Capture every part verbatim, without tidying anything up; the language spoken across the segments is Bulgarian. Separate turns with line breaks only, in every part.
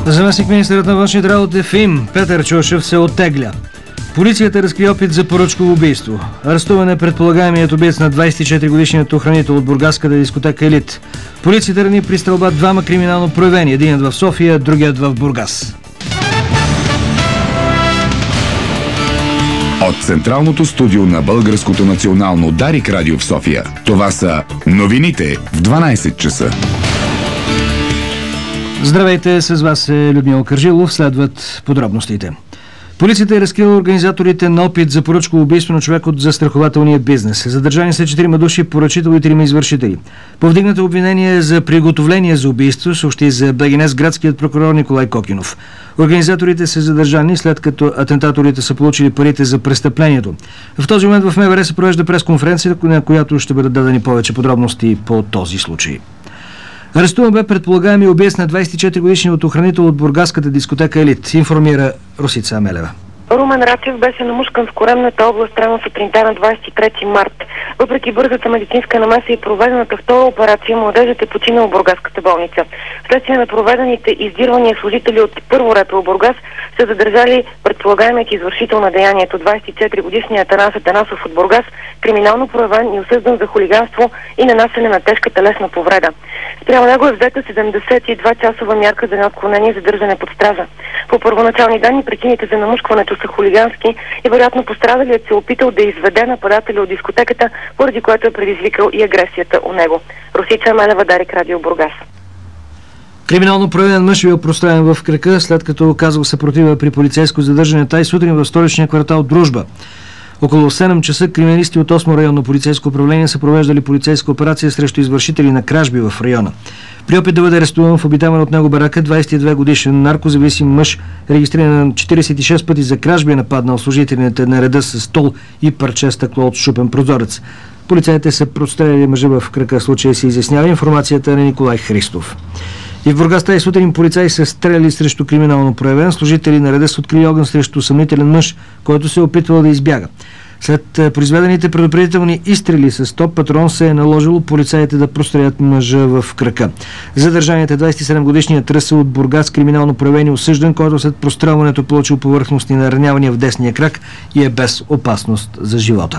Заместник министърът на външните работи в ИМ Петър Чушев се оттегля. Полицията разкри опит за поръчково убийство. Арестуван е предполагаемият убиец на двадесет и четири годишният охранител от бургаската дискотека Елит. Полицията рани при стрелба двама криминално проявени. Единият в София, другият в Бургас.
От централното студио на Българското национално Дарик радио в София. Това са новините в дванадесет часа.
Здравейте, с вас е Людмил Кържилов. Следват подробностите. Полицията е разкрила организаторите на опит за поръчково убийство на човек от застрахователния бизнес. Задържани са четирима души, поръчител и трима извършители. Повдигнато обвинение за приготовление за убийство съобщи за БГНЕС градският прокурор Николай Кокинов. Организаторите са задържани, след като атентаторите са получили парите за престъплението. В този момент в МВР се провежда пресконференция, на която ще бъдат дадени повече подробности по този случай. Арестуван бе предполагаемият убиец на двадесет и четири годишният охранител от бургаската дискотека Елит, информира Росица Амелева.
Румен Рачев беше намушкан в Коремната област рано сутринта на двадесет и трети март. Въпреки бързата медицинска намеса и проведената втора операция, младежът е починал в бургаската болница. Вследствие на проведените издирвания, служители от първо РПУ Бургас са задържали предполагаемият извършител на деянието, двадесет и четири годишният Атанас Атанасов от Бургас, криминално проявен и осъждан за хулиганство и нанасене на тежка телесна повреда. Спрямо него е взета седемдесет и два часова мярка за неотклонение и задържане под стража. По първоначални данни причините за намушкването са хулигански и вероятно пострадалият се опитал да изведе нападателя от дискотеката, поради което е предизвикал и агресията у него. Росица Амелева, Дарик радио Бургас.
Криминално проявен мъж бил прострелен в крака, след като оказал съпротива при полицейско задържане тай сутрин в столичния квартал Дружба. Около седем часа криминалисти от осмо районно полицейско управление са провеждали полицейска операция срещу извършители на кражби в района. При опит да бъде арестуван в обитаван от него барака, двадесет и две годишен наркозависим мъж, регистриран на четиридесет и шест пъти за кражби, е нападнал служителите на реда с стол и парче стъкло от счупен прозорец. Полицаите са простреляли мъжа в крака. Случая се изяснява информацията на Николай Христов. И в Бургас тази сутрин полицаи са стреляли срещу криминално проявен. Служители на реда са открили огън срещу съмнителен мъж, който се е опитвал да избяга. След произведените предупредителни изстрели с стоп патрон се е наложило полицаите да прострелят мъжа в крака. Задържаният е двадесет и седем годишният Ръсъл от Бургас, криминално проявен и осъждан, който след прострелването получил повърхностни наранявания в десния крак и е без опасност за живота.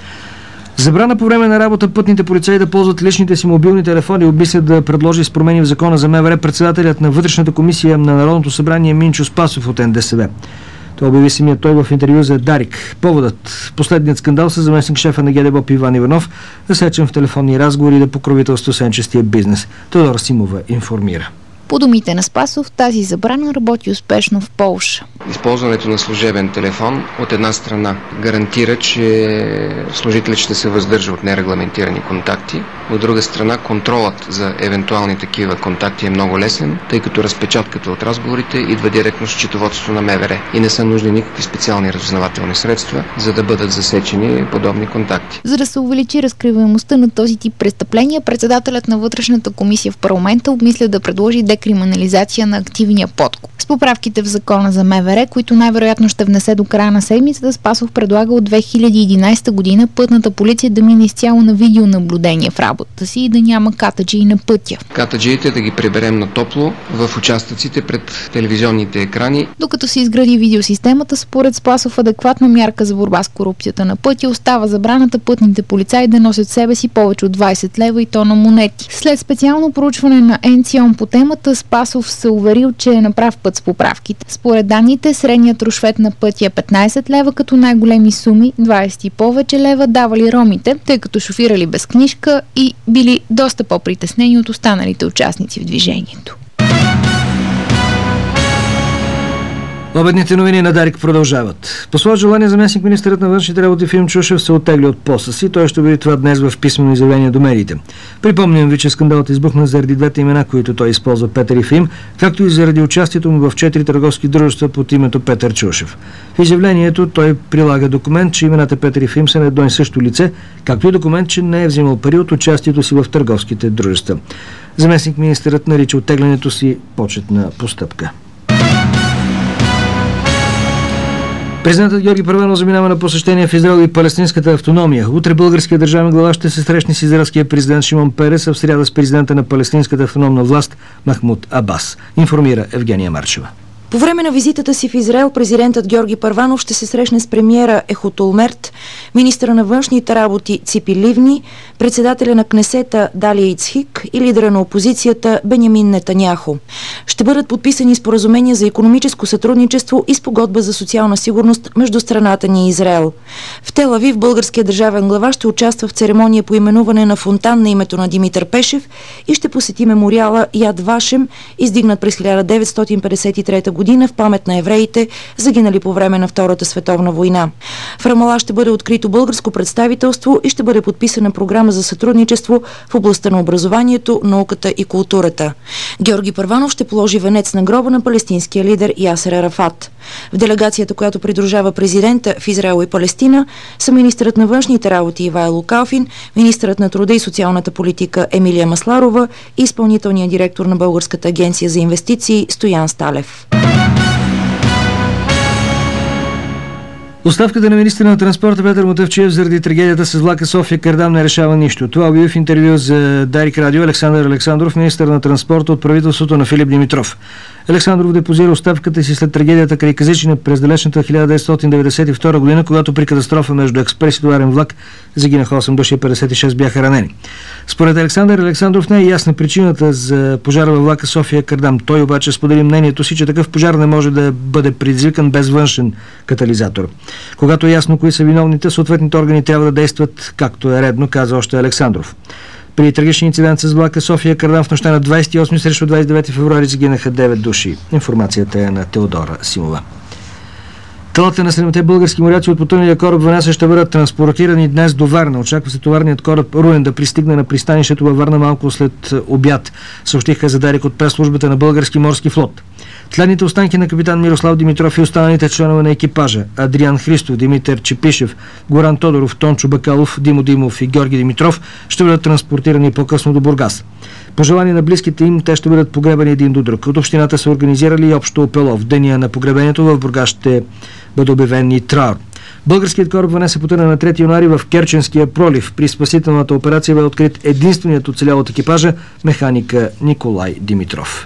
Забрана по време на работа пътните полицаи да ползват личните си мобилни телефони обмисля да предложи с промени в закона за МВР председателят на вътрешната комисия на Народното събрание Минчо Спасов от Н Д С В. Това обяви самият той в интервю за Дарик. Поводът. Последният скандал с заместник шефа на ГДБОП Иван Иванов, засечен в телефонни разговори да покровителство сенчестия бизнес. Тодор Симова информира.
По думите на Спасов, тази забрана работи успешно в Полша.
Използването на служебен телефон от една страна гарантира, че служителят ще се въздържа от нерегламентирани контакти. От друга страна, контролът за евентуални такива контакти е много лесен, тъй като разпечатката от разговорите идва директно с счетоводството на МВР и не са нужни никакви специални разузнавателни средства, за да бъдат засечени подобни контакти.
За да се увеличи разкриваемостта на този тип престъпления, председателят на вътрешната комисия в парламента обмисля да предложи декриминализация на активния подкуп. С поправките в закона за МВР, които най-вероятно ще внесе до края на седмицата, Спасов предлага от две хиляди и единадесета година пътната полиция да мине изцяло на видеонаблюдение в работата си и да няма катаджии на пътя.
Катаджиите да ги приберем на топло в участъците пред телевизионните екрани.
Докато се изгради видеосистемата, според Спасов адекватна мярка за борба с корупцията на пътя остава забраната пътните полицаи да носят себе си повече от двадесет лева и то на монети. След специално проучване на Н Ц И О М по темата, Спасов се уверил, че е на прав път с поправките. Според данните, средният рушвет на пътя е петнадесет лева, като най-големи суми, двадесет и повече лева, давали ромите, тъй като шофирали без книжка и били доста по-притеснени от останалите участници в движението.
Обедните новини на Дарик продължават. По свое желание заместник министърът на външните работи Филип Чушев се оттегли от поста си. Той ще обяви това днес в писмено изявление до медиите. Припомням ви, че скандалът избухна заради двете имена, които той използва, Петър и Фим, както и заради участието му в четири търговски дружества под името Петър Чушев. В изявлението той прилага документ, че имената Петър и Фим са на едно и също лице, както и документ, че не е взимал пари от участието си в търговските дружества. Заместник министърът нарича оттеглянето си почетна постъпка. Президентът Георги Първанов заминава на посещение в Израел и палестинската автономия. Утре българският държавен глава ще се срещне с израелския президент Шимон Перес, а в сряда с президента на палестинската автономна власт Махмуд Абас. Информира Евгения Марчева.
По време на визитата си в Израел, президентът Георги Първанов ще се срещне с премиера Ехуд Олмерт, министъра на външните работи Ципи Ливни, председателя на Кнесета Далия Ицхик и лидера на опозицията Бенямин Нетаняху. Ще бъдат подписани споразумения за икономическо сътрудничество и спогодба за социална сигурност между страната ни и Израел. В Тел Авив българският държавен глава ще участва в церемония по именуване на фонтан на името на Димитър Пешев и ще посети мемориала Яд Вашем, издигнат през хиляда деветстотин петдесет и трета година в памет на евреите, загинали по време на Втората световна война. В Рамала ще бъде открито българско представителство и ще бъде подписана програма за сътрудничество в областта на образованието, науката и културата. Георги Първанов ще положи венец на гроба на палестинския лидер Ясер Арафат. В делегацията, която придружава президента в Израел и Палестина, са министърът на външните работи Ивайло Калфин, министърът на труда и социалната политика Емилия Масларова и изпълнителният директор на Българската агенция за инвестиции Стоян Сталев.
Оставката на министъра на транспорта Петър Мутафчиев заради трагедията с влака София-Кардам не решава нищо. Това обяви в интервю за Дарик Радио Александър Александров, министър на транспорта от правителството на Филип Димитров. Александров депозира оставката си след трагедията край Казичина през далечната хиляда деветстотин деветдесет и втора година, когато при катастрофа между експрес и товарен влак загинаха осем души и петдесет и шест бяха ранени. Според Александър Александров не е ясна причината за пожара във влака София-Кардам. Той обаче сподели мнението си, че такъв пожар не може да бъде предизвикан без външен катализатор. Когато е ясно кои са виновните, съответните органи трябва да действат както е редно, каза още Александров. При трагичен инцидент с влака София-Кардам в нощта на двадесет и осми срещу двадесет и девети февруари загинаха девет души. Информацията е на Теодора Симова. Телата на седемте български моряци от потъналия кораб Ванеса ще бъдат транспортирани днес до Варна. Очаква се товарният кораб Руен да пристигне на пристанището във Варна малко след обяд, съобщиха за Дарик от прес-службата на Български морски флот. Тлените останки на капитан Мирослав Димитров и останалите членове на екипажа Адриан Христов, Димитър Чепишев, Горан Тодоров, Тончо Бакалов, Димо Димов и Георги Димитров ще бъдат транспортирани по-късно до Бургас. По желание на близките им, те ще бъдат погребани един до друг. От общината са организирали и общо опело. В деня на погребението в Бургас ще бъде обявен и траур. Българският кораб Ванеса потъна на трети януари в Керченския пролив. При спасителната операция бе открит единственият оцелял от екипажа механика Николай Димитров.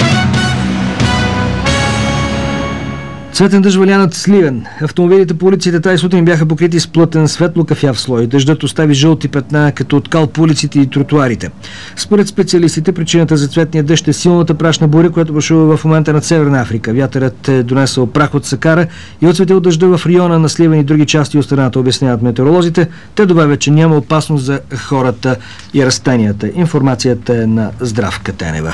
Цветен дъжд валя над Сливен. Автомобилите по улиците тази сутрин бяха покрити с плътен светло кафяв слой. Дъждът остави жълти петна като откал по улиците и тротуарите. Според специалистите, причината за цветния дъжд е силната прашна буря, която бушува в момента над Северна Африка. Вятърът е донесъл прах от Сакара и отцветил дъжда в района на Сливен и други части от страната, обясняват метеоролозите. Те добавят, че няма опасност за хората и растенията. Информацията е на Здравка Тенева.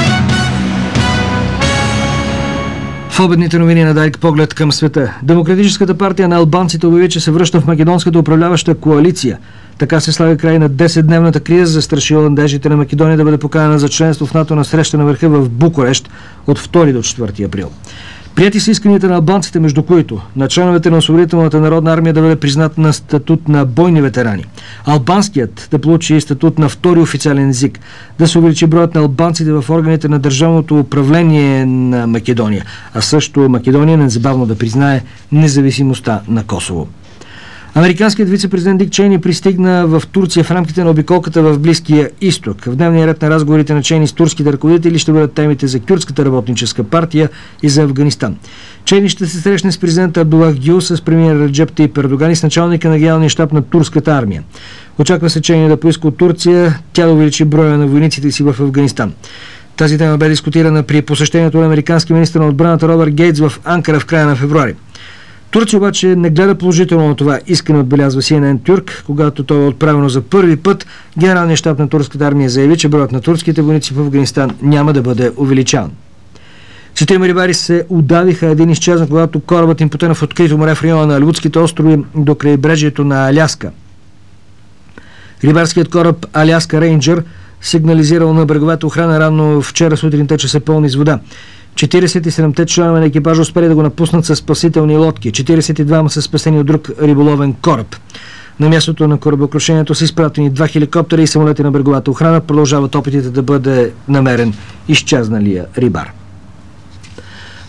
В обедните новини на Дарик поглед към света. Демократическата партия на албанците обяви, че се връща в македонската управляваща коалиция. Така се слага край на десетдневната криза, застрашила надеждите на Македония да бъде поканена за членство в НАТО на среща на върха в Букурещ от втори до четвърти април. Прияти са исканията на албанците, между които на членовете на Освободителната народна армия да бъде признат на статут на бойни ветерани. Албанският да получи статут на втори официален език, да се увеличи броят на албанците в органите на държавното управление на Македония, а също Македония незабавно да признае независимостта на Косово. Американският вице-президент Дик Чейни пристигна в Турция в рамките на обиколката в Близкия изток. В дневния ред на разговорите на Чейни с турските ръководители ще бъдат темите за Кюрдската работническа партия и за Афганистан. Чейни ще се срещне с президента Абдулах Гюл, с премиер Реджеп Тайип Ердоган и с началника на генералния щаб на турската армия. Очаква се Чейни да поиска от Турция тя да увеличи броя на войниците си в Афганистан. Тази тема бе дискутирана при посещението на американски министър на отбраната Робърт Гейтс в Анкара в края на февруари. Турция обаче не гледа положително на това искане, отбелязва Си Ен Ен Тюрк, когато то е отправено за първи път. Генералният щаб на турската армия заяви, че броят на турските войници в Афганистан няма да бъде увеличаван. Четирима рибари се удавиха, един изчезна, когато корабът им потъна в открито море в района на Алиутските острови до крайбрежието на Аляска. Рибарският кораб Аляска Рейнджър сигнализирал на бреговата охрана рано вчера сутринта, че се пълни с вода. четиридесет и седемте членове на екипажа успели да го напуснат със спасителни лодки. четиридесет и двама са спасени от друг риболовен кораб. На мястото на корабокрушението са изпратени два хеликоптера и самолети на бреговата охрана. Продължават опитите да бъде намерен изчезналия рибар.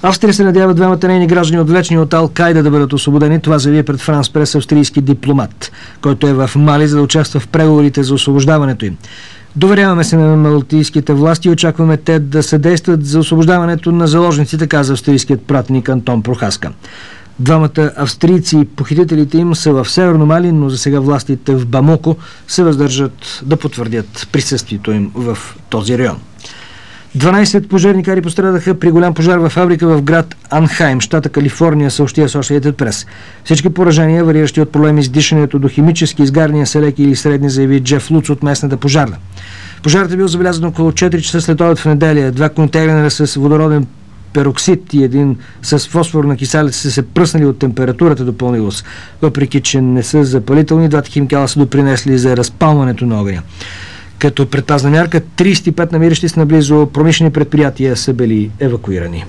Австрия се надява двамата нейни граждани, отвлечени от Ал-Кайда, да бъдат освободени. Това заяви пред Франс Прес австрийски дипломат, който е в Мали, за да участва в преговорите за освобождаването им. Доверяваме се на малтийските власти и очакваме те да съдействат за освобождаването на заложниците, каза австрийският пратеник Антон Прохаска. Двамата австрийци и похитителите им са в Северно Мали, но за сега властите в Бамако се въздържат да потвърдят присъствието им в този район. дванайсет пожарникари пострадаха при голям пожар във фабрика в град Анхайм, щата Калифорния, съобщи Associated Press. Всички поражения, вариращи от проблеми с дишането до химически изгарния с леки или средни, заяви Джеф Луц от местната пожарна. Пожарът е бил забелязан около четири часа след обед в неделя. Два контейнера с водороден пероксид и един с фосфорна киселица са се пръснали от температурата, допълнило се. Въпреки че не са запалителни, двата химикала са допринесли за разпалването на огъня. Като предпазна мярка, трийсет и пет намиращи се наблизо промишлени предприятия са били евакуирани.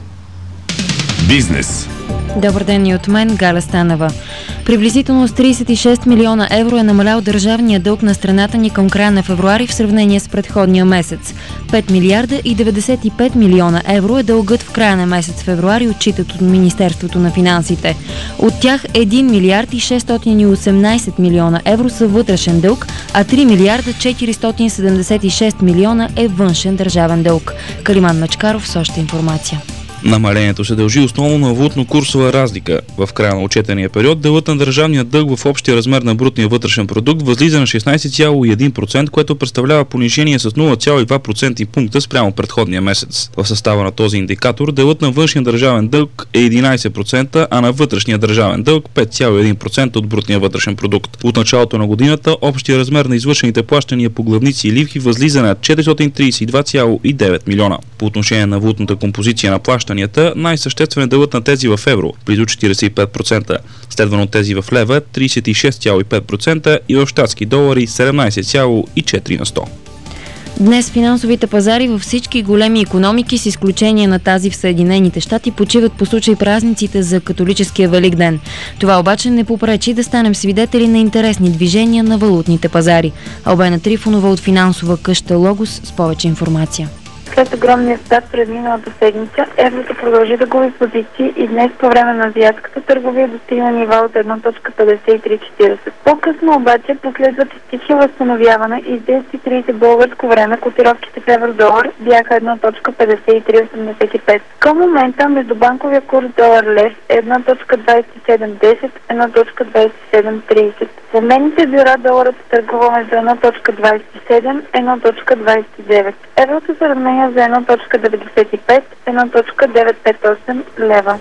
Бизнес.
Добър ден и от мен, Галя Станева. Приблизително с трийсет и шест милиона евро е намалял държавния дълг на страната ни към края на февруари в сравнение с предходния месец. пет милиарда и деветдесет и пет милиона евро е дългът в края на месец февруари, отчитат от Министерството на финансите. От тях един милиард и шестстотин и осемнайсет милиона евро са вътрешен дълг, а три милиарда четиристотин седемдесет и шест милиона е външен държавен дълг. Калиман Мачкаров с още информация.
Намалението се дължи основно на валутно-курсова разлика. В края на отчетения период делът на държавния дълг в общия размер на брутния вътрешен продукт възлиза на шестнайсет цяло и един процента, което представлява понижение с нула цяло и два процентни пункта спрямо предходния месец. В състава на този индикатор делът на външния държавен дълг е единайсет процента, а на вътрешния държавен дълг пет цяло и един процента от брутния вътрешен продукт. От началото на годината общия размер на извършените плащания по главници и ливки възлиза на четиристотин трийсет и два цяло и девет милиона. По отношение на валутната композиция на плащания, най-съществен е делът на тези в евро, близо четирийсет и пет процента, следвано от тези в лева трийсет и шест цяло и пет процента и в щатски долари седемнайсет цяло и четири на сто.
Днес финансовите пазари във всички големи икономики, с изключение на тази в Съединените щати, почиват по случай празниците за католическия Великден. Това обаче не попречи да станем свидетели на интересни движения на валутните пазари. Албена Трифонова от финансова къща Логос с повече информация.
След огромния спад през миналата седмица, еврото продължи да губи позиции и днес по време на азиатската търговия достигна нива от едно цяло петдесет и три четирийсет. По-късно обаче последват изтихи възстановяване и с десет и трийсет българско време котировките в евро-долар бяха едно цяло петдесет и три осемдесет и пет. Към момента междубанковия курс долар-лев е едно цяло двайсет и седем десет, едно цяло двайсет и седем трийсет. В обменните бюра доларът се търгува между едно цяло двайсет и седем и едно цяло двайсет и девет. Еврото се разменя за едно цяло деветдесет и пет, едно цяло деветстотин петдесет и осем лева.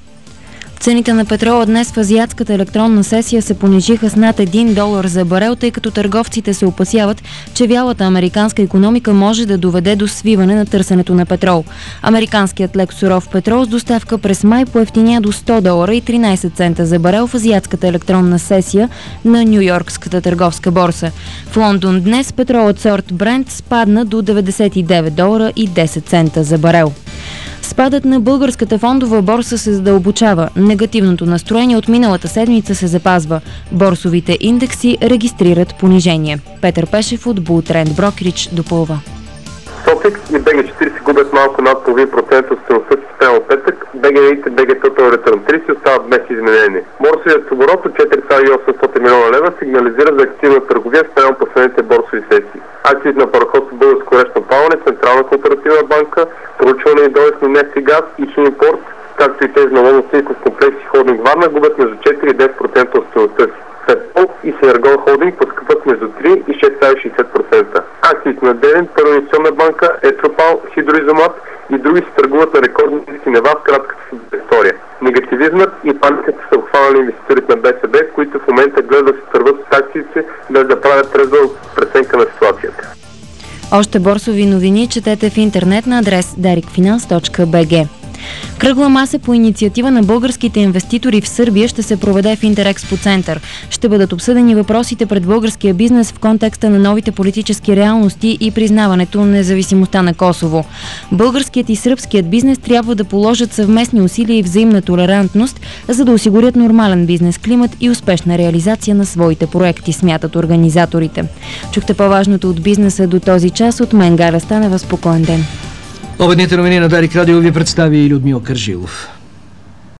Цените на петрола днес в азиатската електронна сесия се понижиха с над един долар за барел, тъй като търговците се опасяват, че вялата американска икономика може да доведе до свиване на търсенето на петрол. Американският лек суров петрол с доставка през май поевтиня до сто долара и тринайсет цента за барел в азиатската електронна сесия на Ню-Йоркската търговска борса. В Лондон днес петролът сорт Брент спадна до деветдесет и девет долара и десет цента за барел. Спадът на българската фондова борса се задълбочава. Негативното настроение от миналата седмица се запазва. Борсовите индекси регистрират понижение. Петър Пешев от Bull Trend Brokerage допълва.
Софикс и би джи четирийсет губят малко над половин процент от стойността си спрямо петък, би джи и би джи Total Return трийсет остават без изменение. Борсовият оборот от четири цяло и осемстотин милиона лева сигнализира за активна търговия спрямо последните борсови сесии. Акциите на параходство Българско речно плаване, Централна кооперативна банка, проучване и добив на нефт и газ и Химипорт, както и тези на Ловно-Цинков комплекс и Холдинг Варна губят между четири и десет процента от стойността си. Петпол и Сенергон Холдинг поскъпват между три и шест цяло и шейсет процента. Акциите на Девин, Първа инвестиционна банка, Етропал, Хидроизомат и други се търгуват на рекордни ниски нива в кратката история. Негативизмът и паниката са обхванали инвеститорите на Б С Б, които в момента гледат да се търгуват с акциите, без да правят трезва преценка на ситуацията.
Още борсови новини четете в интернет на адрес дарик финанс точка би джи. Кръгла маса по инициатива на българските инвеститори в Сърбия ще се проведе в Интерекспо център. Ще бъдат обсъдени въпросите пред българския бизнес в контекста на новите политически реалности и признаването на независимостта на Косово. Българският и сръбският бизнес трябва да положат съвместни усилия и взаимна толерантност, за да осигурят нормален бизнес климат и успешна реализация на своите проекти, смятат организаторите. Чухте по-важното от бизнеса до този час. От мен, Галя Станева, спокоен ден.
Обедните новини на Дарик Радио ви представи Людмил Кържилов.